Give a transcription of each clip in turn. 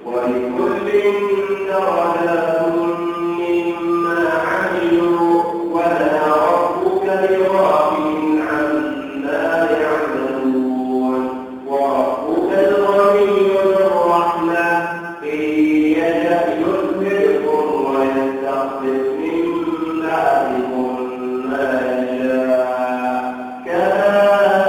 ولكل درجات مما عملوا وما ربك بغافل عما يعملون وربك الغني ذو الرحمة إن يشأ يذهبكم ويستخلف من بعدكم ما يشاء كما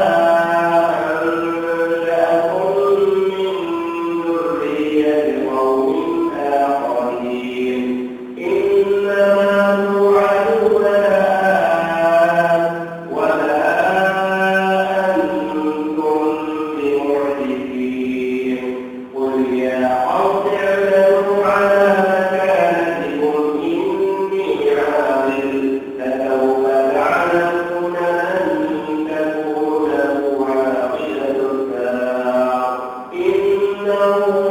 أنشأكم من ذرية قوم آخرين إنما توعدون لآت وما أنتم بمعجزين قل يا قوم اعملوا على مكانتكم إني عامل فسوف تعلمون من تكون له عاقبة الدار إنه